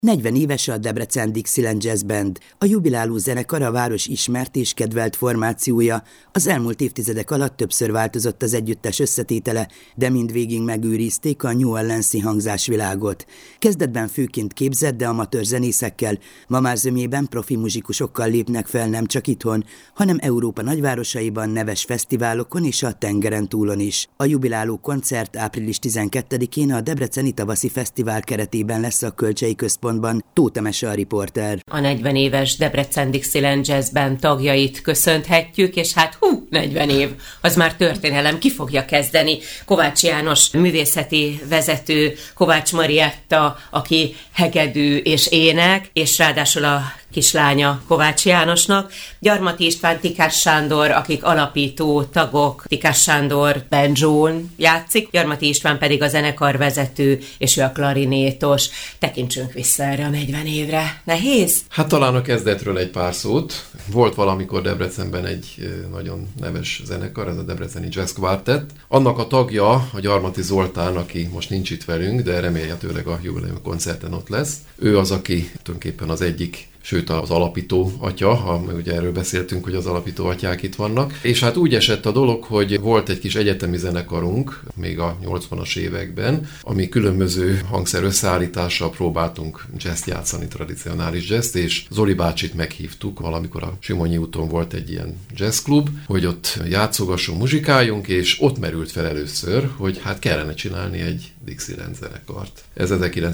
40 éves a Debrecen Dixieland Jazz Band, a jubiláló zenekar a város ismert és kedvelt formációja. Az elmúlt évtizedek alatt többször változott az együttes összetétele, de mindvégig megőrizték a New Orleans-i hangzásvilágot. Kezdetben főként képzett, de amatőr zenészekkel, ma már zömében profi muzsikusokkal lépnek fel nem csak itthon, hanem Európa nagyvárosaiban, neves fesztiválokon és a tengeren túlon is. A jubiláló koncert április 12-én a Debreceni Tavaszi Fesztivál keretében lesz a Kölcsei Központban. Tóth Emese a riporter. A 40 éves Debrecen Dixieland Jazz Band tagjait köszönhetjük, és 40 év, az már történelem, ki fogja kezdeni? Kovács János művészeti vezető, Kovács Marietta, aki hegedű és ének, és ráadásul a kislánya Kovács Jánosnak, Gyarmati István, Tikás Sándor, akik alapító tagok, Tikás Sándor banjón játszik, Gyarmati István pedig a zenekar vezető, és ő a klarinétos. Tekintsünk vissza erre a 40 évre. Nehéz? Talán a kezdetről egy pár szót. Volt valamikor Debrecenben egy nagyon neves zenekar, ez a Debreceni Jazz Quartet. Annak a tagja, a Gyarmati Zoltán, aki most nincs itt velünk, de remélhetőleg a jubileum koncerten ott lesz. Ő az, aki tulajdonképpen az egyik, sőt az alapító atya, ugye erről beszéltünk, hogy az alapító atyák itt vannak. És úgy esett a dolog, hogy volt egy kis egyetemi zenekarunk, még a 80-as években, ami különböző hangszer összeállítással próbáltunk jazzt játszani, tradicionális jazzt, és Zoli bácsit meghívtuk, valamikor a Simonyi úton volt egy ilyen jazzklub, hogy ott játszogassunk, muzsikáljunk, és ott merült fel először, hogy kellene csinálni egy Dixieland zenekart. Ez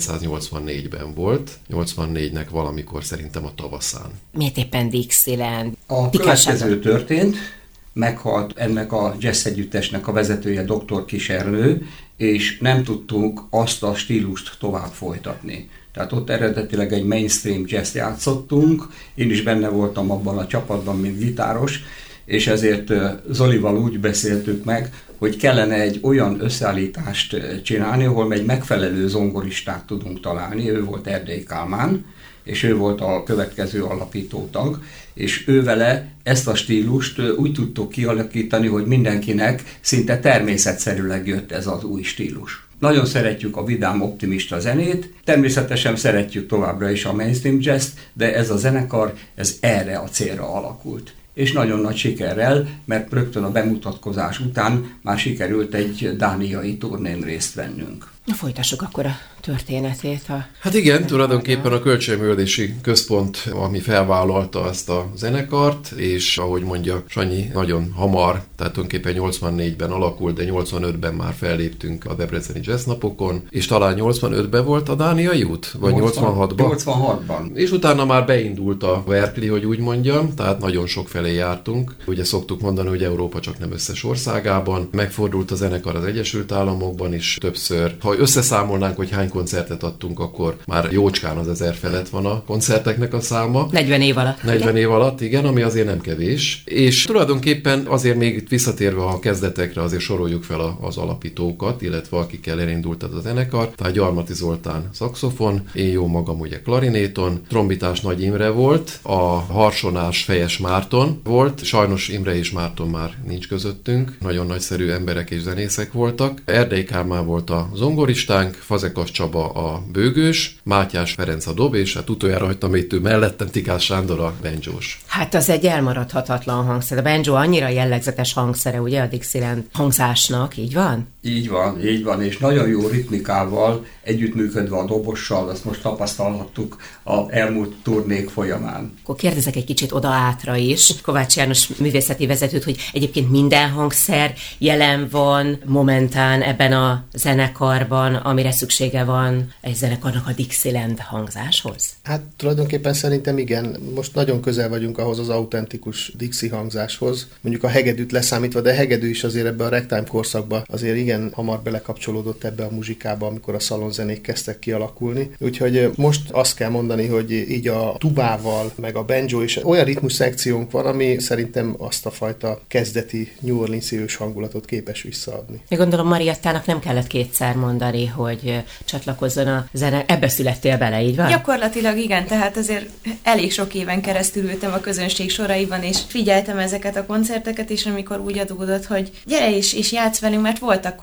1984-ben volt, 84-nek valamikor szerintem a tavaszán. Miért éppen Dixieland? A következő történt, meghalt ennek a jazz együttesnek a vezetője, Dr. Kis Ernő, és nem tudtunk azt a stílust tovább folytatni. Tehát ott eredetileg egy mainstream jazz játszottunk, én is benne voltam abban a csapatban, mint gitáros, és ezért Zolival úgy beszéltük meg, hogy kellene egy olyan összeállítást csinálni, ahol egy megfelelő zongoristát tudunk találni. Ő volt Erdély Kálmán, és ő volt a következő alapító tag, és ővele ezt a stílust úgy tudtuk kialakítani, hogy mindenkinek szinte természetszerűleg jött ez az új stílus. Nagyon szeretjük a vidám, optimista zenét, természetesen szeretjük továbbra is a mainstream jazzt, de ez a zenekar, ez erre a célra alakult. És nagyon nagy sikerrel, mert rögtön a bemutatkozás után már sikerült egy dániai turnén részt vennünk. Folytassuk akkor a történetét. Igen, tulajdonképpen a Kölcsei Központ, ami felvállalta ezt a zenekart, és ahogy mondja Sanyi, nagyon hamar, tehát tulajdonképpen 84-ben alakult, de 85-ben már felléptünk a Debreceni Jazz Napokon, és talán 85-ben volt a dániai út? Vagy 86-ban? 86-ban. És utána már beindult a Verkli, hogy úgy mondjam, tehát nagyon sok felé jártunk. Ugye szoktuk mondani, hogy Európa csak nem összes országában. Megfordult a zenekar az Egyesült Államokban is többször. Ha összeszámolnánk, hogy hány koncertet adtunk, akkor már jócskán az 1000 felett van a koncerteknek a száma. 40 év alatt. 40 év alatt, igen, ami azért nem kevés. És tulajdonképpen azért még visszatérve a kezdetekre azért soroljuk fel az alapítókat, illetve akikkel elindult az a zenekar. Tehát Gyarmati Zoltán szaxofon, én jó magam ugye klarinéton, trombitás Nagy Imre volt, a harsonás Fejes Márton volt, sajnos Imre és Márton már nincs közöttünk, nagyon nagyszerű emberek és zenészek voltak. Erdély Kálmán volt a zongoristánk, Fazekas Csaba a bőgős, Mátyás Ferenc a dob, és utoljára hagytam itt mellettem Tikás Sándor a banjós. Az egy elmaradhatatlan hangszer. A banjo annyira jellegzetes hangszere, ugye, a Dixieland hangzásnak, így van? Így van, és nagyon jó ritmikával, együttműködve a dobossal, azt most tapasztalhattuk az elmúlt turnék folyamán. Akkor kérdezek egy kicsit oda-átra is, Kovács János művészeti vezetőt, hogy egyébként minden hangszer jelen van momentán ebben a zenekarban, amire szüksége van egy zenekarnak a Dixieland hangzáshoz? Tulajdonképpen szerintem igen. Most nagyon közel vagyunk ahhoz az autentikus Dixie hangzáshoz. Mondjuk a hegedűt leszámítva, de a hegedű is azért ebbe a ragtime korszakba azért igen hamar belekapcsolódott ebbe a muzsikába, amikor a szalonzenék kezdtek kialakulni. Úgyhogy most azt kell mondani, hogy így a tubával, meg a banjo is olyan ritmus szekciónk van, ami szerintem azt a fajta kezdeti New Orleans-i ős hangulatot képes visszaadni. Még gondolom Mariettának nem kellett kétszer mondani, hogy csatlakozzon a zene. Ebbe születtél bele, így van? Gyakorlatilag igen, tehát azért elég sok éven keresztül ültem a közönség soraiban, és figyeltem ezeket a koncerteket, és amikor úgy adódott, hogy gyere és játsz velünk, mert voltak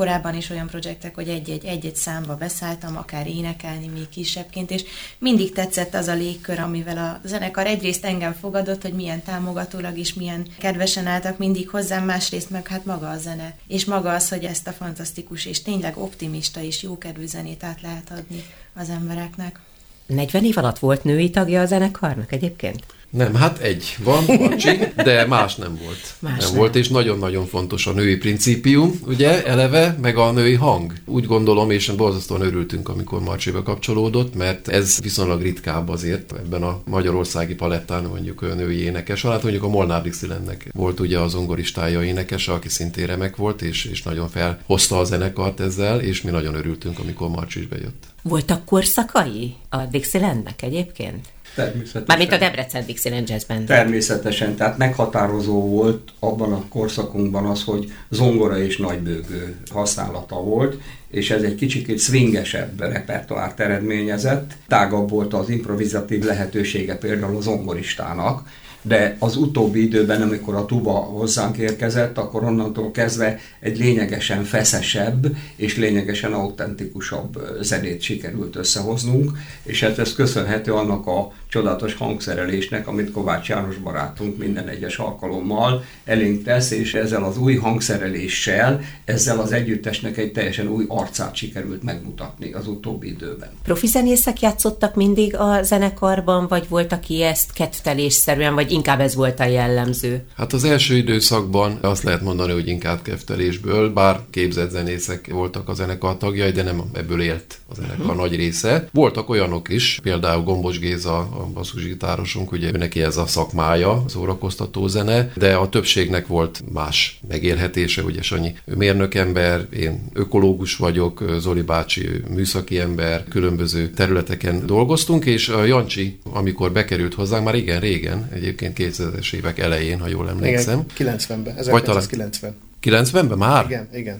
korábban is olyan projektek, hogy egy-egy számba beszálltam, akár énekelni még kisebbként, és mindig tetszett az a légkör, amivel a zenekar egyrészt engem fogadott, hogy milyen támogatólag is, milyen kedvesen álltak mindig hozzám, másrészt meg hát maga a zene. És maga az, hogy ezt a fantasztikus és tényleg optimista és jókedvű zenét át lehet adni az embereknek. 40 év alatt volt női tagja a zenekarnak egyébként? Nem, hát egy van, Marcsi, de más nem volt. Nem volt, és nagyon-nagyon fontos a női principium, ugye, eleve, meg a női hang. Úgy gondolom, és borzasztóan örültünk, amikor Marcsiba kapcsolódott, mert ez viszonylag ritkább azért ebben a magyarországi palettán, mondjuk a női énekes. Hát mondjuk a Molnár Dixielandnek volt ugye az zongoristája énekese, aki szintén remek volt, és nagyon felhozta a zenekart ezzel, és mi nagyon örültünk, amikor Marcsi is bejött. Voltak korszakai a Dixielandnek egyébként? Természetesen. Mármint a Debrecen Dixieland Jazz Band. Természetesen, tehát meghatározó volt abban a korszakunkban az, hogy zongora és nagybőgő használata volt, és ez egy kicsikét swingesebb repertoárt eredményezett. Tágabb volt az improvizatív lehetősége például a zongoristának, de az utóbbi időben, amikor a tuba hozzánk érkezett, akkor onnantól kezdve egy lényegesen feszesebb és lényegesen autentikusabb zenét sikerült összehoznunk, és ez köszönhető annak a csodálatos hangszerelésnek, amit Kovács János barátunk minden egyes alkalommal elénk tesz, és ezzel az új hangszereléssel, ezzel az együttesnek egy teljesen új arcát sikerült megmutatni az utóbbi időben. Profi zenészek játszottak mindig a zenekarban, vagy volt, aki ezt kedvtelésszerűen, vagy inkább ez volt a jellemző? Hát az első időszakban azt lehet mondani, hogy inkább kedvtelésből, bár képzett zenészek voltak a zenekar tagjai, de nem ebből élt a zenekar nagy része. Voltak olyanok is, például Gombos Géza, a basszusgitárosunk, ugye neki ez a szakmája, szórakoztató zene, de a többségnek volt más megélhetése, ugye Sanyi mérnökember, én ökológus vagyok, Zoli bácsi műszaki ember, különböző területeken dolgoztunk, és a Jancsi, amikor bekerült hozzánk, már igen régen, egyébként 2000-es évek elején, ha jól emlékszem. Igen, 90-ben, 1990. 90-ben már? Igen.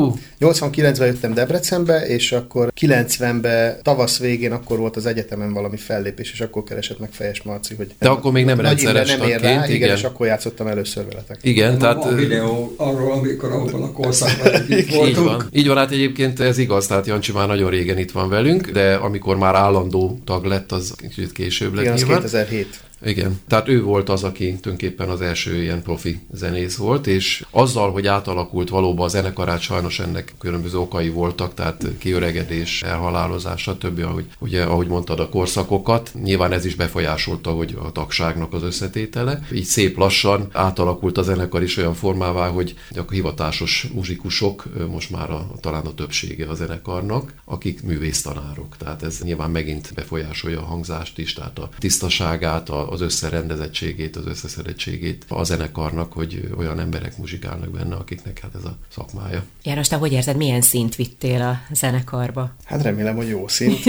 89-ben jöttem Debrecenbe, és akkor 90-ben tavasz végén akkor volt az egyetemen valami fellépés, és akkor keresett meg Fejes Marci, hogy... De akkor még nem rendszeres tagként, igen, és akkor játszottam először veletek. Igen, tehát... A videó arról, amikor abban a korszakban együtt voltunk. Így van, hát egyébként ez igaz, tehát Jancsi már nagyon régen itt van velünk, de amikor már állandó tag lett, az kicsit később lett. Igen, az nyilván. 2007. Igen, tehát ő volt az, aki tulajdonképpen az első ilyen profi zenész volt, és azzal, hogy átalakult valóban a zenekarát, sajnos ennek különböző okai voltak, tehát kiöregedés, elhalálozás, stb., ahogy mondtad, a korszakokat. Nyilván ez is befolyásolta, hogy a tagságnak az összetétele. Így szép lassan átalakult a zenekar is olyan formává, hogy a hivatásos muzsikusok most már talán a többsége a zenekarnak, akik művésztanárok. Tehát ez nyilván megint befolyásolja a hangzást is, tehát a tisztaságát, az összerendezettségét, az összeszedettségét a zenekarnak, hogy olyan emberek muzsikálnak benne, akiknek hát ez a szakmája. János, te hogy érzed, milyen szint vittél a zenekarba? Hát remélem, hogy jó szint.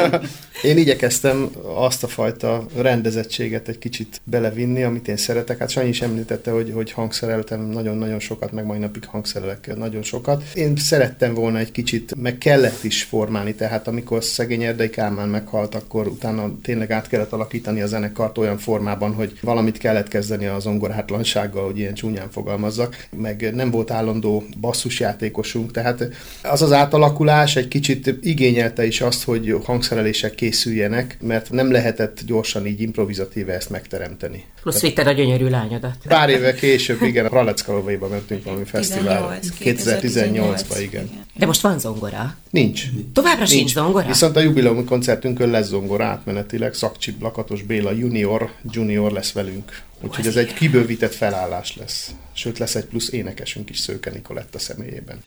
Én igyekeztem azt a fajta rendezettséget egy kicsit belevinni, amit én szeretek. Hát Sanyi is említette, hogy hangszereltem nagyon-nagyon sokat, meg mai napig hangszerelek nagyon sokat. Én szerettem volna egy kicsit, meg kellett is formálni, tehát amikor szegény Erdei Kálmán meghalt, akkor utána tényleg át kellett alakítani a zenekart olyan formában, hogy valamit kellett kezdeni a zongorátlansággal, hogy ilyen csúnyán fogalmazzak, meg nem volt állandó basszusjátékosunk, tehát az az átalakulás egy kicsit igényelte is azt, hogy hangszerelések készüljenek, mert nem lehetett gyorsan így improvizatíve ezt megteremteni. Plusz vitted a gyönyörű lányodat. Pár évvel később, igen, a Raleckalovaiba mentünk valami fesztiválra. 2018-ban, igen. De most van zongora? Nincs. Továbbra sincs zongora? Viszont a jubileumi koncertünkön lesz zongora átmenetileg, Szakcsip Lakatos Béla junior lesz velünk. Úgyhogy ez egy kibővített felállás lesz. Sőt, lesz egy plusz énekesünk is Szőke Nikoletta személyében.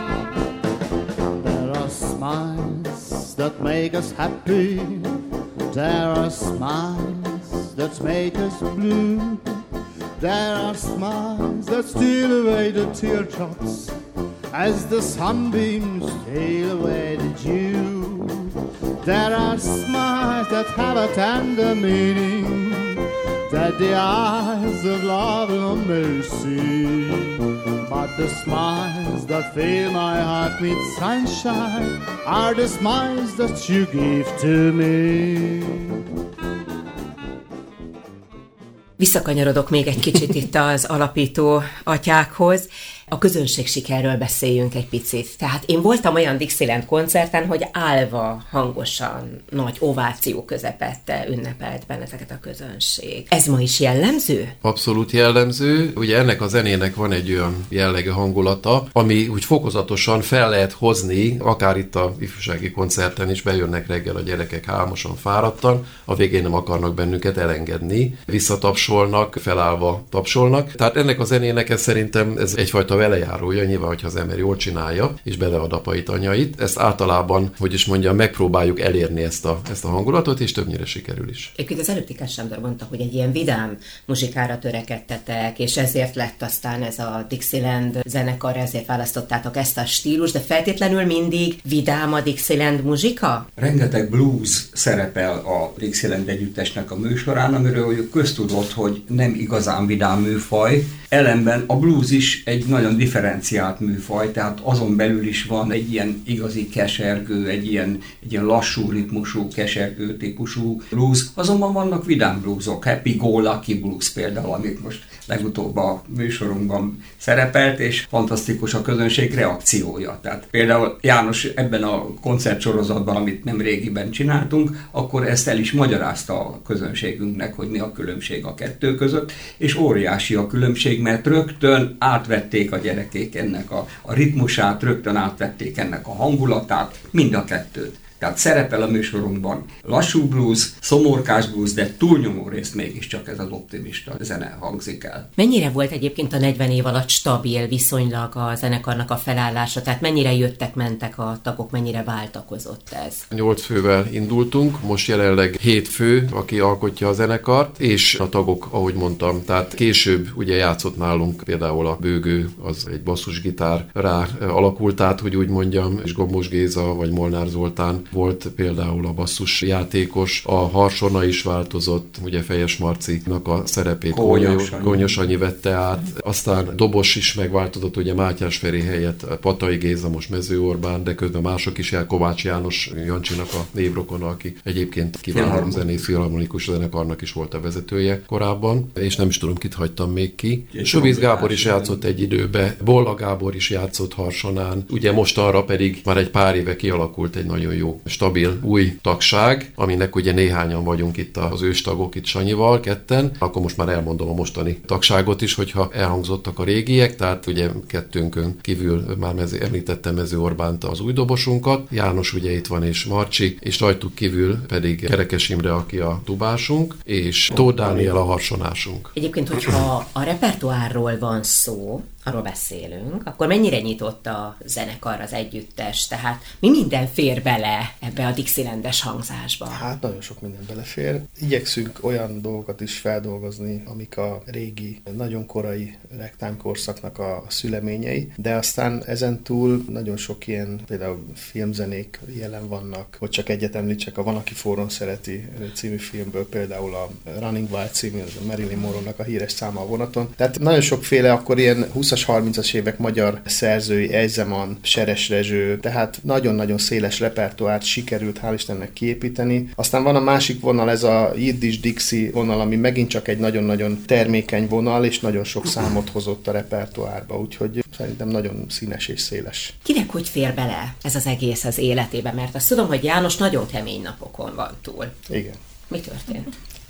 That make us happy There are smiles that make us blue. There are smiles that steal away the teardrops as the sunbeams steal away the dew. There are smiles that have a tender meaning that the eyes of love alone may see. But the smiles that fill my heart with sunshine are the smiles that you give to me. Visszakanyarodok még egy kicsit itt az alapító atyákhoz. A közönség sikerről beszéljünk egy picit. Tehát én voltam olyan Dixieland koncerten, hogy állva, hangosan, nagy ováció közepette ünnepelt benneteket a közönség. Ez ma is jellemző? Abszolút jellemző. Ugye ennek a zenének van egy olyan jellegű hangulata, ami úgy fokozatosan fel lehet hozni, akár itt a ifjúsági koncerten is bejönnek reggel a gyerekek álmosan, fáradtan, a végén nem akarnak bennünket elengedni, visszatapsolnak, felállva tapsolnak. Tehát ennek a zenének ez szerintem ez egyfajta velejárója, nyilván, hogyha az ember jól csinálja, és belead apait, anyait. Ezt általában, hogy is mondjam, megpróbáljuk elérni ezt a hangulatot, és többnyire sikerül is. Egyébként az előbb Tikás Sándor mondta, hogy egy ilyen vidám muzsikára törekedtetek, és ezért lett aztán ez a Dixieland zenekar, ezért választottátok ezt a stílust, de feltétlenül mindig vidám a Dixieland muzsika? Rengeteg blues szerepel a Dixieland együttesnek a műsorán, amiről köztudott, hogy nem igazán vidám műfaj, ellenben a blues is egy nagyon differenciált műfaj, tehát azon belül is van egy ilyen igazi kesergő, egy ilyen lassú ritmusú, kesergő típusú blues. Azonban vannak vidám bluesok, Happy Go Lucky Blues például, amit most legutóbb a műsorunkban szerepelt, és fantasztikus a közönség reakciója. Tehát például János ebben a koncertsorozatban, amit nem régiben csináltunk, akkor ezt el is magyarázta a közönségünknek, hogy mi a különbség a kettő között, és óriási a különbség, mert rögtön átvették a gyerekek ennek a ritmusát, rögtön átvették ennek a hangulatát, mind a kettőt. Tehát szerepel a műsorunkban lassú blues, szomorkás blues, de túlnyomó részt mégiscsak ez az optimista zene hangzik el. Mennyire volt egyébként a 40 év alatt stabil viszonylag a zenekarnak a felállása? Tehát mennyire jöttek-mentek a tagok, mennyire váltakozott ez? 8 fővel indultunk, most jelenleg 7 fő, aki alkotja a zenekart, és a tagok, ahogy mondtam, tehát később ugye játszott nálunk például a Bőgő, az egy basszusgitár rá alakult át, hogy úgy mondjam, és Gombos Géza vagy Molnár Zoltán volt például a basszus játékos, a harsona is változott, ugye Fejes Marcinak a szerepét Kónyos Anyi vette át, aztán dobos is megváltozott, ugye Mátyás Feri helyett Patai Géza, most Mező Orbán, de közben mások is el, Kovács János Jancsinak a névrokona, aki egyébként kiváló zenész, filharmonikus zenekarnak is volt a vezetője korábban, és nem is tudom, kit hagytam még ki. Sovisz Gábor is játszott egy időbe, Bolla Gábor is játszott harsonán, ugye most arra pedig már egy pár éve kialakult egy nagyon jó stabil új tagság, aminek ugye néhányan vagyunk itt az őstagok, itt Sanyival, ketten. Akkor most már elmondom a mostani tagságot is, hogyha elhangzottak a régiek, tehát ugye kettőnkön kívül már említettem Mező Orbánt, az új dobosunkat, János ugye itt van, és Marcsi, és rajtuk kívül pedig Kerekes Imre, aki a tubásunk, és Tóth Dániel a harsonásunk. Egyébként, hogyha a repertoárról van szó, arról beszélünk, akkor mennyire nyitott a zenekar, az együttes? Tehát mi minden fér bele ebbe a Dixielandes hangzásba? Hát nagyon sok minden belefér. Igyekszünk olyan dolgokat is feldolgozni, amik a régi, nagyon korai ragtime korszaknak a szüleményei, de aztán ezen túl nagyon sok ilyen, például filmzenék jelen vannak, hogy csak egyet említsek, a Van, aki forrón szereti című filmből, például a Running Wild című, a Marilyn Monroe-nak a híres száma a vonaton. Tehát nagyon sokféle akkor ilyen 20-as, 30-as évek magyar szerzői, Ejzeman, Seres Rezső, tehát nagyon-nagyon széles repertoárt sikerült hál' Istennek kiépíteni. Aztán van a másik vonal, ez a Yiddish Dixie vonal, ami megint csak egy nagyon-nagyon termékeny vonal, és nagyon sok számot hozott a repertoárba, úgyhogy szerintem nagyon színes és széles. Kinek hogy fér bele ez az egész az életébe? Mert azt tudom, hogy János nagyon kemény napokon van túl. Igen. Mi történt?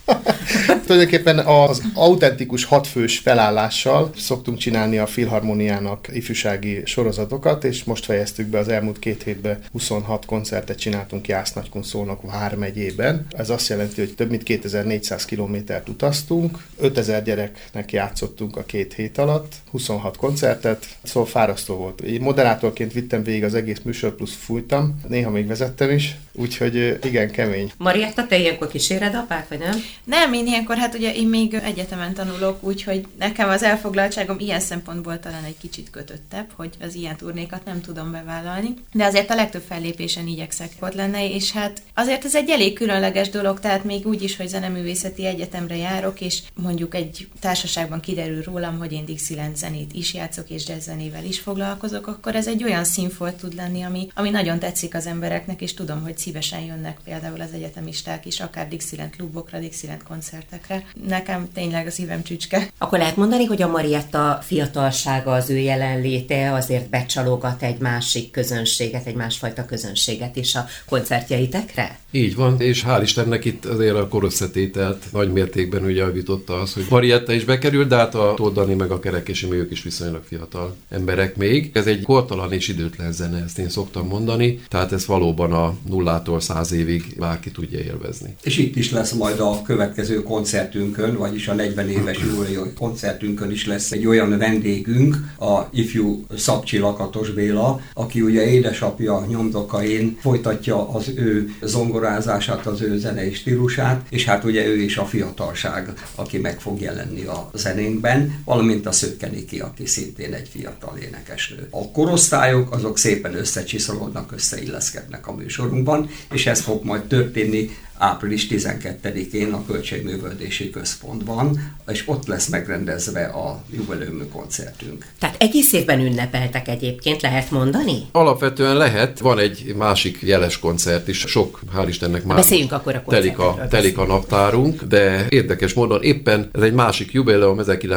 Tulajdonképpen az autentikus 6 fős felállással szoktunk csinálni a Filharmoniának ifjúsági sorozatokat, és most fejeztük be az elmúlt 2 hétben 26 koncertet csináltunk Jász-Nagykun, Szolnok vármegyében. Ez azt jelenti, hogy több mint 2400 kilométert utaztunk, 5000 gyereknek játszottunk a 2 hét alatt, 26 koncertet, szóval fárasztó volt. Én moderátorként vittem végig az egész műsor, plusz fújtam, néha még vezettem is, úgyhogy igen, kemény. Marietta, te ilyenkor kíséred apát, vagy nem? Nem, én ilyenkor, hát ugye én még egyetemen tanulok, úgyhogy nekem az elfoglaltságom ilyen szempontból talán egy kicsit kötöttebb, hogy az ilyen turnékat nem tudom bevállalni, de azért a legtöbb fellépésen igyekszek ott lenni, és hát azért ez egy elég különleges dolog, tehát még úgy is, hogy zeneművészeti egyetemre járok, és mondjuk egy társaságban kiderül rólam, hogy én Dixieland zenét is játszok, és jazz zenével is foglalkozok, akkor ez egy olyan színfolt tud lenni, ami nagyon tetszik az embereknek, és tudom, hogy szívesen jönnek például az egyetemisták is, akár Dixieland klubokra, Dixieland koncertekre. Nekem tényleg a szívem csücske. Akkor lehet mondani, hogy a Marietta fiatalsága, az ő jelenléte azért becsalogat egy másik közönséget, egy másfajta közönséget is a koncertjeitekre? Így van, és hál' Istennek itt azért a korösszetételt nagy mértékben ugye javította az, hogy Marietta is bekerült, de hát a Tóth Dani meg a Kerekesi ők is viszonylag fiatal emberek még. Ez egy kortalan és időtlen zene, ezt én szoktam mondani, tehát ez valóban a 0-tól 100 évig bárki tudja élvezni. És itt is lesz majd a következő koncertünkön, vagyis a 40 éves jubileumi koncertünkön is lesz egy olyan vendégünk, a ifjú Szabcsi Lakatos Béla, aki ugye édesapja nyomdokain folytatja az ő zongorázását, az ő zenei stílusát, és hát ugye ő is a fiatalság, aki meg fog jelenni a zenénkben, valamint a Szőke Niki, aki szintén egy fiatal énekesnő. A korosztályok azok szépen összecsiszolódnak, összeilleszkednek a műsorunkban, és ez fog majd történni április 12-én a Költségművelődési Központban, és ott lesz megrendezve a jubileumi koncertünk. Tehát egész évben ünnepeltek egyébként, lehet mondani? Alapvetően lehet, van egy másik jeles koncert is, sok, hál' Istennek már akkor telik a naptárunk, de érdekes módon éppen ez egy másik jubileum,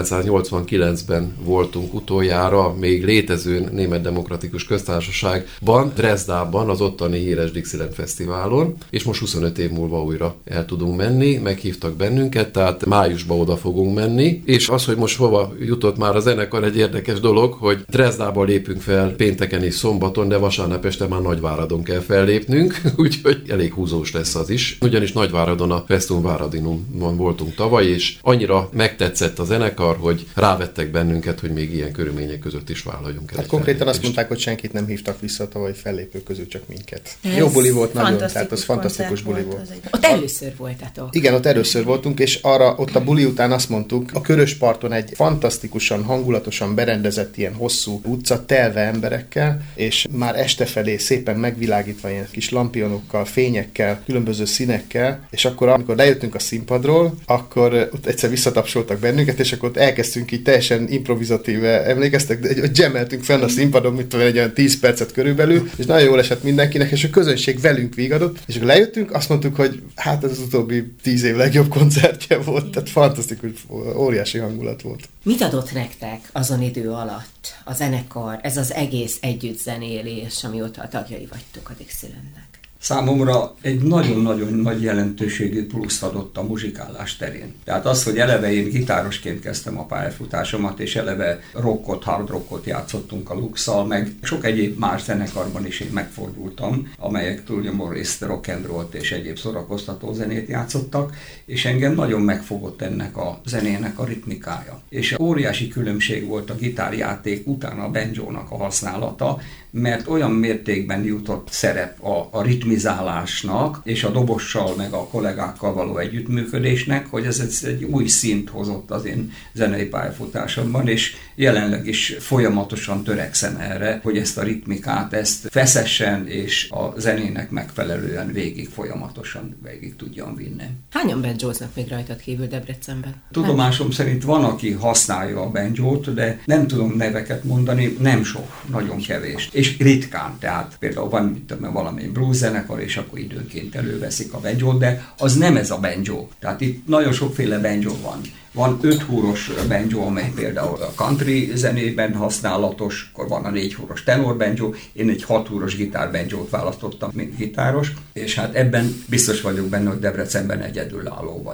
1989-ben voltunk utoljára, még létező Német Demokratikus Köztársaságban, Dresdában, az ottani híres Dixieland Fesztiválon, és most 25 év múlva újra el tudunk menni, meghívtak bennünket, tehát májusban oda fogunk menni, és az, hogy most hova jutott már a zenekar, egy érdekes dolog, hogy Dresdába lépünk fel pénteken és szombaton, de vasárnap este már Nagyváradon kell fellépnünk, úgyhogy elég húzós lesz az is. Ugyanis Nagyváradon a Festum Váradinumon voltunk tavaly, és annyira megtetszett a zenekar, hogy rávettek bennünket, hogy még ilyen körülmények között is vállaljunk el. Hát konkrétan azt mondták, hogy senkit nem hívtak vissza a tavalyi fellépők közül, csak minket. Jó buli volt nagyon, tehát az fantasztikus buli volt. Ott először voltatok. Igen, ott először voltunk, és arra ott a buli után azt mondtuk, a Körösparton egy fantasztikusan, hangulatosan berendezett ilyen hosszú utca, telve emberekkel, és már este felé szépen megvilágítva ilyen kis lampionokkal, fényekkel, különböző színekkel, és akkor, amikor lejöttünk a színpadról, akkor ott egyszer visszatapsoltak bennünket, és akkor ott elkezdtünk így teljesen improvizatíve, emlékeztek, hogy jammeltünk fenn a színpadon, mint egy olyan 10 percet körülbelül, és nagyon jól esett mindenkinek, és a közönség velünk vigadott, és akkor lejöttünk, azt mondtuk, hogy hát ez az utóbbi 10 év legjobb koncertje volt, tehát fantasztikus, óriási hangulat volt. Mit adott nektek azon idő alatt a zenekar, ez az egész együttzenélés, amióta a tagjai vagytok a Dixielandnek? Számomra egy nagyon-nagyon nagy jelentőségű pluszt adott a muzsikálás terén. Tehát az, hogy eleve én gitárosként kezdtem a pályafutásomat, és eleve rockot, hard rockot játszottunk a Luxal, meg sok egyéb más zenekarban is én megfordultam, amelyek túlnyomó részt rock and rollt és egyéb szórakoztató zenét játszottak, és engem nagyon megfogott ennek a zenének a ritmikája. És óriási különbség volt a gitárjáték után a banjónak a használata, mert olyan mértékben jutott szerep a ritmizálásnak, és a dobossal, meg a kollégákkal való együttműködésnek, hogy ez egy új szint hozott az én zenei pályafutásomban, és jelenleg is folyamatosan törekszem erre, hogy ezt a ritmikát, ezt feszessen, és a zenének megfelelően folyamatosan végig tudjam vinni. Hányan banjóznak még rajtad kívül Debrecenben? Tudomásom szerint van, aki használja a banjót, de nem tudom neveket mondani, nem sok, nagyon kevés. És ritkán, tehát például van valami blues zenekar, és akkor időnként előveszik a banjót, de az nem ez a banjo. Tehát itt nagyon sokféle banjo van. Van 5 húros banjo, amely például a country zenében használatos, akkor van a 4 húros tenor banjo, én egy 6 húros gitárbanjót választottam, mint gitáros, és hát ebben biztos vagyok benne, hogy Debrecenben egyedülálló vagyok.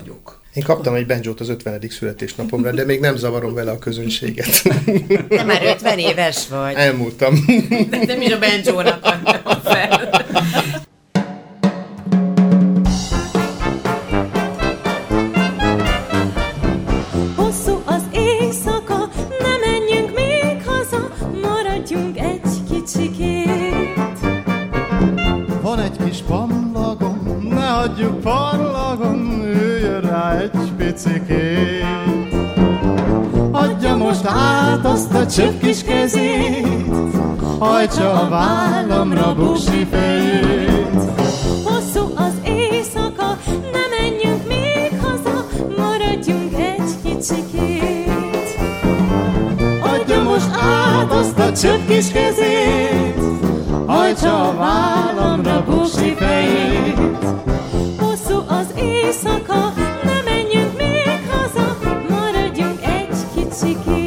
Én kaptam egy banjót az 50. születésnapomra, de még nem zavarom vele a közönséget. De már 50 éves vagy. Elmúltam. De nem is a banjónak adtam fel. Hosszú az éjszaka, ne menjünk még haza, maradjunk egy kicsikét. Van egy kis pamlagom, ne hagyjuk parlagon, üljön rá egy picikét. Adja most át azt a csöpp kis kezét, hajtsa a vállamra buksi fejét. Hosszú az éjszaka, ne menjünk még haza, maradjunk egy kicsikét. Adja most át azt a csöpp kis kezét, hajtsa a vállamra buksi fejét. Hosszú az éjszaka, ne menjünk még haza, maradjunk egy kicsikét.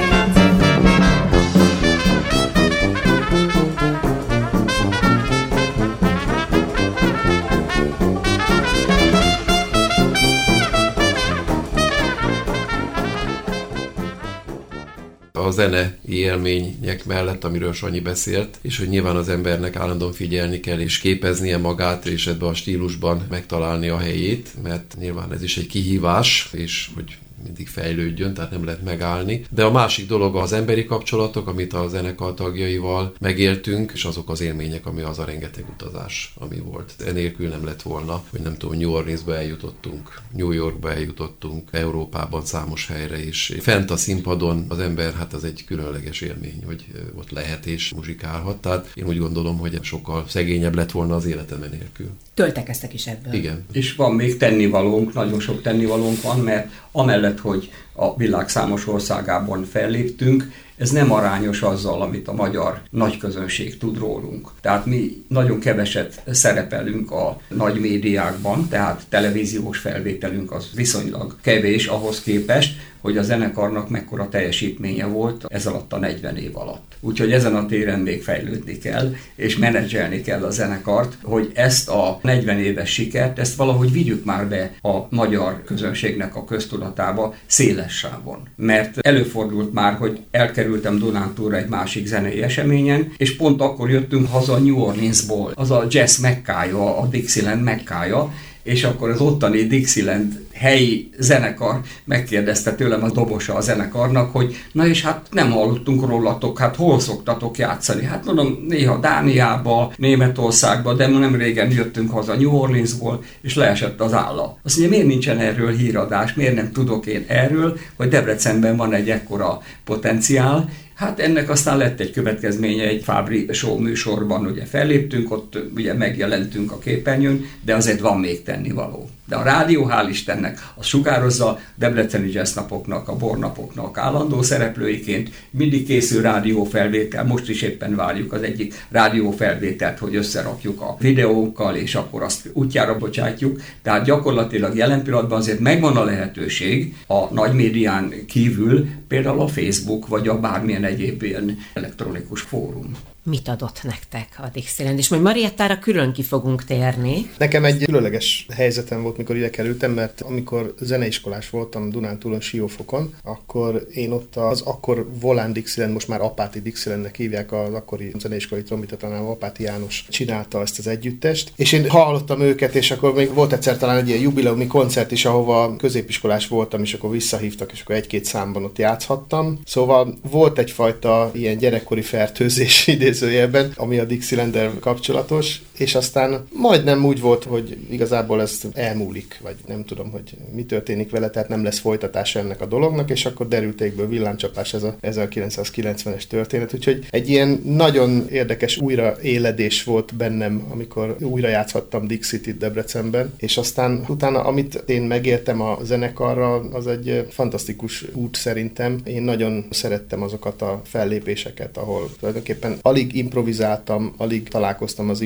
A zenei élmények mellett, amiről Sanyi beszélt, és hogy nyilván az embernek állandóan figyelni kell, és képeznie magát, és ebben a stílusban megtalálni a helyét, mert nyilván ez is egy kihívás, és hogy mindig fejlődjön, tehát nem lehet megállni. De a másik dolog az emberi kapcsolatok, amit a zenekar tagjaival megéltünk, és azok az élmények, ami az a rengeteg utazás, ami volt. Enélkül nem lett volna, hogy nem tudom, New Orleansba eljutottunk, New Yorkba eljutottunk, Európában számos helyre is. Fent a színpadon az ember, hát az egy különleges élmény, hogy ott lehet és muzsikálhat. Tehát én úgy gondolom, hogy sokkal szegényebb lett volna az életem enélkül. Töltekeztek is ebből. Igen. És van még tennivalónk, nagyon sok tennivalónk van, mert amellett, hogy a világ számos országában felléptünk, ez nem arányos azzal, amit a magyar nagyközönség tud rólunk. Tehát mi nagyon keveset szerepelünk a nagy médiákban, tehát televíziós felvételünk az viszonylag kevés ahhoz képest, hogy a zenekarnak mekkora teljesítménye volt ez alatt a 40 év alatt. Úgyhogy ezen a téren még fejlődni kell, és menedzselni kell a zenekart, hogy ezt a 40 éves sikert, ezt valahogy vigyük már be a magyar közönségnek a köztudatába széles sávon. Mert előfordult már, hogy elkerültem Dunántúlra egy másik zenei eseményen, és pont akkor jöttünk haza New Orleansból. Az a jazz mekkája, a Dixieland mekkája, és akkor az ottani Dixieland helyi zenekar megkérdezte tőlem, a dobosa a zenekarnak, hogy na és hát nem hallottunk rólatok, hát hol szoktatok játszani? Hát mondom, néha Dániába, Németországba, de nem régen jöttünk haza New Orleansból, és leesett az álla. Azt mondja, miért nincsen erről híradás, miért nem tudok én erről, hogy Debrecenben van egy ekkora potenciál. Hát ennek aztán lett egy következménye, egy Fábri Show műsorban ugye felléptünk, ott ugye megjelentünk a képernyőn, de azért van még tennivaló. De a rádió, hál' Istennek, az sugározza debreceni jazznapoknak, a bornapoknak állandó szereplőiként, mindig készül rádiófelvétel, most is éppen várjuk az egyik rádiófelvételt, hogy összerakjuk a videókkal, és akkor azt útjára bocsátjuk. Tehát gyakorlatilag jelen pillanatban azért megvan a lehetőség a nagy médián kívül, például a Facebook, vagy a bármilyen egyéb ilyen elektronikus fórum. Mit adott nektek a Dixieland? És majd Mariettára külön ki fogunk térni. Nekem egy különleges helyzetem volt, mikor ide kerültem, mert amikor zeneiskolás voltam Dunántúlon, Siófokon, akkor én ott az akkor Volán Dixieland, most már Apáti Dixielandnek hívják, az akkori zeneiskolai trombitatanám, Apáti János csinálta ezt az együttest, és én hallottam őket, és akkor még volt egyszer talán egy ilyen jubileumi koncert is, ahova középiskolás voltam, és akkor visszahívtak, és akkor egy-két számban ott játszhattam. Szóval volt egyfajta ilyen gyerekkori fertőzés idézőjelben, ami a Dixielanddel kapcsolatos, és aztán majdnem úgy volt, hogy igazából ez elmúlik, vagy nem tudom, hogy mi történik vele, tehát nem lesz folytatása ennek a dolognak, és akkor derültékből villámcsapás ez a 1990-es történet, úgyhogy egy ilyen nagyon érdekes újraéledés volt bennem, amikor újra játszhattam Dixit itt Debrecenben, és aztán utána, amit én megéltem a zenekarral, az egy fantasztikus út szerintem. Én nagyon szerettem azokat a fellépéseket, ahol tulajdonképpen alig improvizáltam, alig találkoztam az improvizáció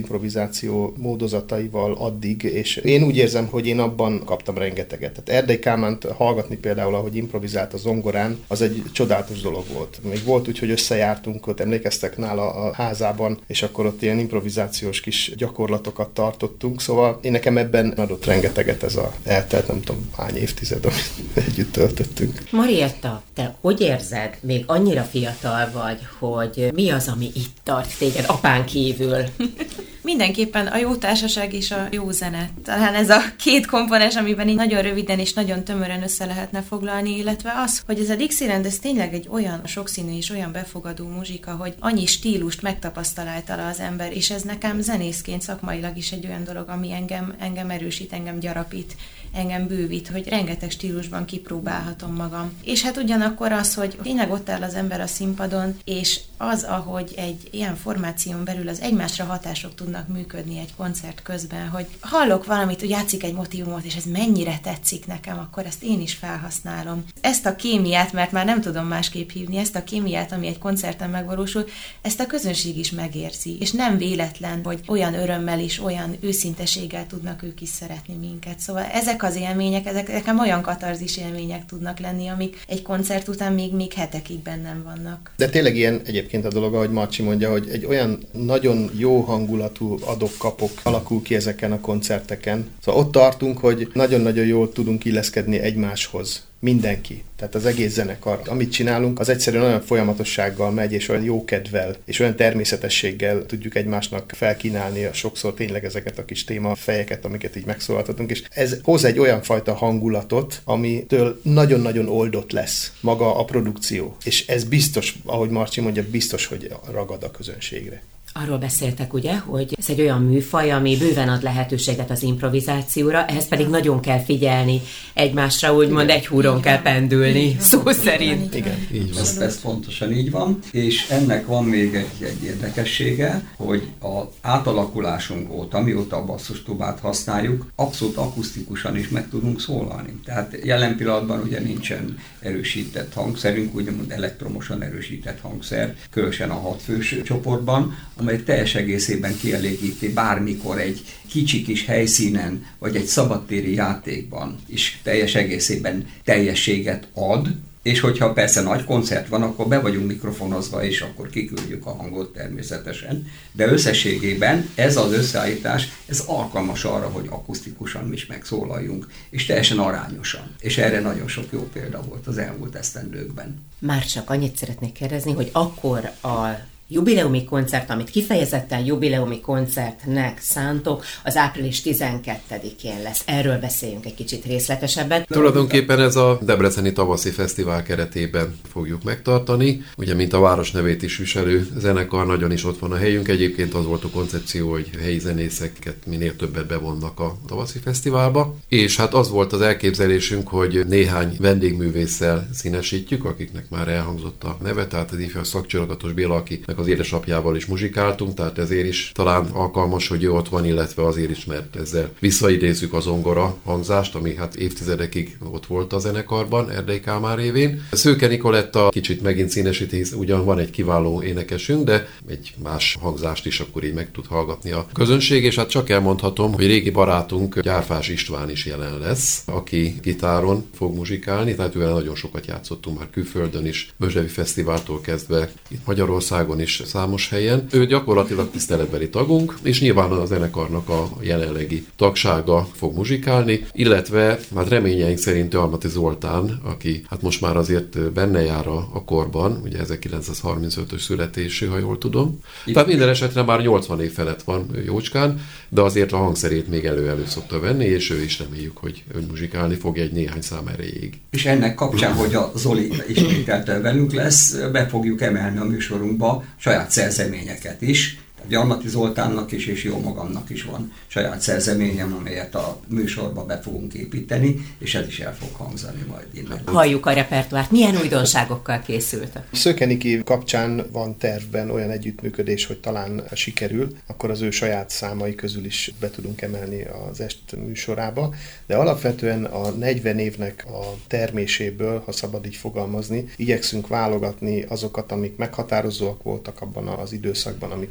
improvizáció módozataival addig, és én úgy érzem, hogy én abban kaptam rengeteget. Tehát Erdei Kálmánt hallgatni például, ahogy improvizált a zongorán, az egy csodálatos dolog volt. Még volt úgy, hogy összejártunk, ott emlékeztek nála a házában, és akkor ott ilyen improvizációs kis gyakorlatokat tartottunk, szóval én nekem ebben adott rengeteget ez a eltelt, nem tudom, hány évtized, amit együtt töltöttünk. Marietta, te hogy érzed, még annyira fiatal vagy, hogy mi az, ami itt tart téged apán kívül? Mindenképpen a jó társaság és a jó zene. Talán ez a két komponens, amiben így nagyon röviden és nagyon tömören össze lehetne foglalni, illetve az, hogy ez a Dixieland, ez tényleg egy olyan sokszínű és olyan befogadó muzsika, hogy annyi stílust megtapasztal általa az ember, és ez nekem zenészként szakmailag is egy olyan dolog, ami engem erősít, engem gyarapít, engem bővít, hogy rengeteg stílusban kipróbálhatom magam. És hát ugyanakkor az, hogy tényleg ott áll az ember a színpadon, és az, ahogy egy ilyen formáción belül az egymásra hatások tudnak működni egy koncert közben, hogy hallok valamit, hogy játszik egy motívumot, és ez mennyire tetszik nekem, akkor ezt én is felhasználom. Ezt a kémiát, mert már nem tudom másképp hívni, ezt a kémiát, ami egy koncerten megvalósul, ezt a közönség is megérzi. És nem véletlen, hogy olyan örömmel és olyan őszinteséggel tudnak ők is szeretni minket. Szóval ezek az élmények, ezek nekem olyan katarzis élmények tudnak lenni, amik egy koncert után még hetekig bennem vannak. De tényleg ilyen egyébként a dolog, ahogy Marcsi mondja, hogy egy olyan nagyon jó hangulatú adok-kapok alakul ki ezeken a koncerteken. Szóval ott tartunk, hogy nagyon-nagyon jól tudunk illeszkedni egymáshoz. Mindenki. Tehát az egész zenekar. Amit csinálunk, az egyszerűen olyan folyamatossággal megy, és olyan jókedvel, és olyan természetességgel tudjuk egymásnak felkínálni sokszor tényleg ezeket a kis témafejeket, amiket így megszólaltatunk, és ez hoz egy olyan fajta hangulatot, amitől nagyon-nagyon oldott lesz maga a produkció. És ez biztos, ahogy Marcsi mondja, biztos, hogy ragad a közönségre. Arról beszéltek, ugye, hogy ez egy olyan műfaj, ami bőven ad lehetőséget az improvizációra, ehhez pedig nagyon kell figyelni egymásra, úgymond egy húron kell pendülni, szó szerint. Igen. Így van. Ez pontosan így van, és ennek van még egy érdekessége, hogy az átalakulásunk óta, mióta a basszustubát használjuk, abszolút akusztikusan is meg tudunk szólalni. Tehát jelen pillanatban ugye nincsen erősített hangszerünk, úgymond elektromosan erősített hangszer, különösen a 6 fős csoportban, amely teljes egészében kielégíti bármikor egy kicsi kis helyszínen, vagy egy szabadtéri játékban is teljes egészében teljességet ad, és hogyha persze nagy koncert van, akkor be vagyunk mikrofonozva, és akkor kiküldjük a hangot természetesen, de összességében ez az összeállítás, ez alkalmas arra, hogy akusztikusan is megszólaljunk, és teljesen arányosan. És erre nagyon sok jó példa volt az elmúlt esztendőkben. Már csak annyit szeretnék kérdezni, hogy akkor a jubileumi koncert, amit kifejezetten jubileumi koncertnek szántok, az április 12-én lesz. Erről beszéljünk egy kicsit részletesebben. Tulajdonképpen ez a Debreceni Tavaszi Fesztivál keretében fogjuk megtartani. Ugye, mint a város nevét is viselő zenekar, nagyon is ott van a helyünk. Egyébként az volt a koncepció, hogy helyi zenészeket minél többet bevonnak a Tavaszi Fesztiválba. És hát az volt az elképzelésünk, hogy néhány vendégművésszel színesítjük, akiknek már elhangzott a neve, tehát az ifjú szakcsillagatos Béla, akinek az édesapjával is muzsikáltunk, tehát ezért is talán alkalmas, hogy ő ott van, illetve azért is, mert ezzel visszaidézzük a zongora hangzást, ami hát évtizedekig ott volt a zenekarban, Erdei Kálmán révén. Szőke Nikoletta kicsit megint színesíti, hisz ugyan van egy kiváló énekesünk, de egy más hangzást is akkor így meg tud hallgatni a közönség, és hát csak elmondhatom, hogy régi barátunk Gyárfás István is jelen lesz, aki gitáron fog muzsikálni, tehát ővel nagyon sokat játszottunk már külföldön is, Mözsevi Fesztiváltól kezdve itt Magyarországon is számos helyen. Ő gyakorlatilag tiszteletbeli tagunk, és nyilván a zenekarnak a jelenlegi tagsága fog muzsikálni, illetve hát reményeink szerint Almati Zoltán, aki hát most már azért benne jár a korban, ugye 1935-ös születésű, ha jól tudom. Tehát minden esetre már 80 év felett van jócskán, de azért a hangszerét még elő szokta venni, és ő is reméljük, hogy muzsikálni fog egy néhány szám erejéig. És ennek kapcsán, hogy a Zoli ismételten velünk lesz, be fogjuk emelni a műsorunkba saját szerzeményeket is. Gyarmati Zoltánnak is, és jó magamnak is van saját szerzeményem, amelyet a műsorba be fogunk építeni, és ez is el fog hangzani majd innen. Halljuk a repertoárt. Milyen újdonságokkal készültek? Szőke Niki kapcsán van tervben olyan együttműködés, hogy talán sikerül, akkor az ő saját számai közül is be tudunk emelni az est műsorába, de alapvetően a 40 évnek a terméséből, ha szabad így fogalmazni, igyekszünk válogatni azokat, amik meghatározóak voltak abban az időszakban, amikor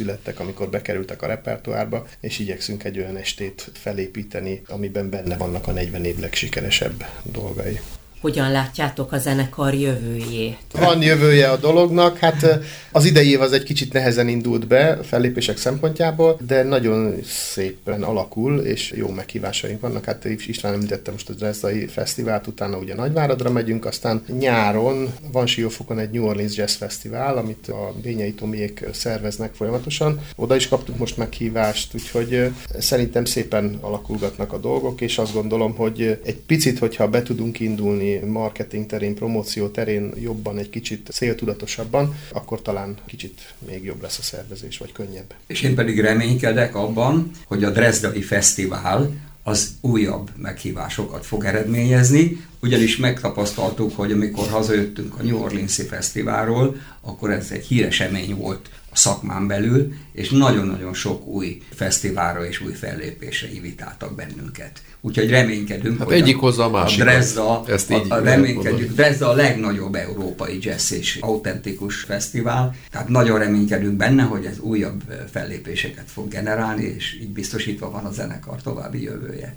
születtek, amikor bekerültek a repertoárba, és igyekszünk egy olyan estét felépíteni, amiben benne vannak a 40 év legsikeresebb dolgai. Hogyan látjátok a zenekar jövőjét? Van jövője a dolognak, hát az idei év az egy kicsit nehezen indult be a fellépések szempontjából, de nagyon szépen alakul, és jó meghívásaink vannak. Hát István említette most a Dresdai Fesztivált, utána ugye Nagyváradra megyünk, aztán nyáron van Siófokon egy New Orleans Jazz Fesztivál, amit a Bényei Tomiék szerveznek folyamatosan. Oda is kaptuk most meghívást, úgyhogy szerintem szépen alakulgatnak a dolgok, és azt gondolom, hogy egy picit, hogyha be tudunk indulni marketing terén, promóció terén jobban, egy kicsit céltudatosabban, akkor talán kicsit még jobb lesz a szervezés, vagy könnyebb. És én pedig reménykedek abban, hogy a Dresdai Fesztivál az újabb meghívásokat fog eredményezni, ugyanis megtapasztaltuk, hogy amikor hazajöttünk a New Orleans-i Fesztiválról, akkor ez egy híres esemény volt a szakmán belül, és nagyon-nagyon sok új fesztiválra és új fellépésre invitáltak bennünket. Úgyhogy reménykedünk, hát hogy egyik hozza a másikat. Dresda a legnagyobb európai jazz és autentikus fesztivál, tehát nagyon reménykedünk benne, hogy ez újabb fellépéseket fog generálni, és így biztosítva van a zenekar további jövője.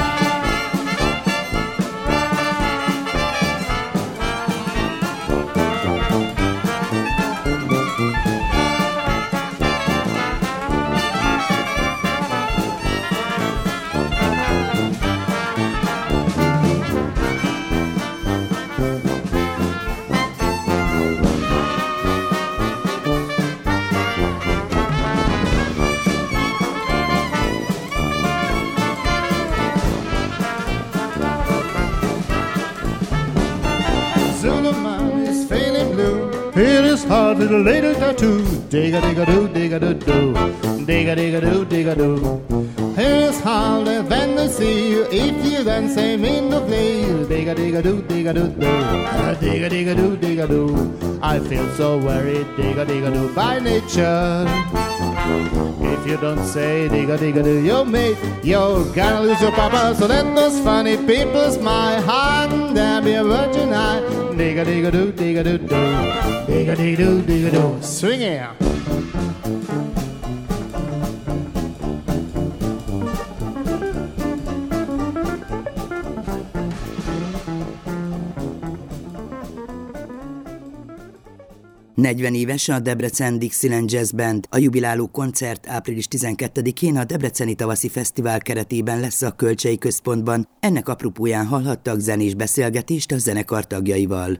Heart with a little tattoo, dig-a-dig-a-doo, dig-a-doo-doo, dig-a-dig-a-doo, dig-a-doo. Here's how they when they see you, if you then say in the place, dig-a-dig-a-doo, dig-a-doo-doo, dig-a-dig-a-doo, dig-a-doo. I feel so worried, dig-a-dig-a-doo by nature. If you don't say dig-a-dig-a-doo, your mate, you're gonna lose your papa. So let those funny people smile, and there be a virgin eye. Dig-a-dig-a-doo, dig-a-doo-doo, dig-a-dig-a-doo, dig-a-doo. Swing it! Éves a Debrecen Dixieland Jazz Band. A jubiláló koncert április 12-én a Debreceni Tavaszi Fesztivál keretében lesz a Kölcsei Központban. Ennek apropóján hallhattak zenés beszélgetést a zenekar tagjaival.